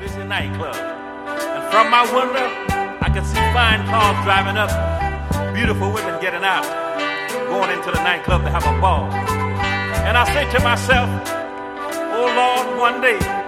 busy nightclub. And from my window, I can see fine cars driving up, beautiful women getting out, going into the nightclub to have a ball. And I say to myself, oh Lord, one day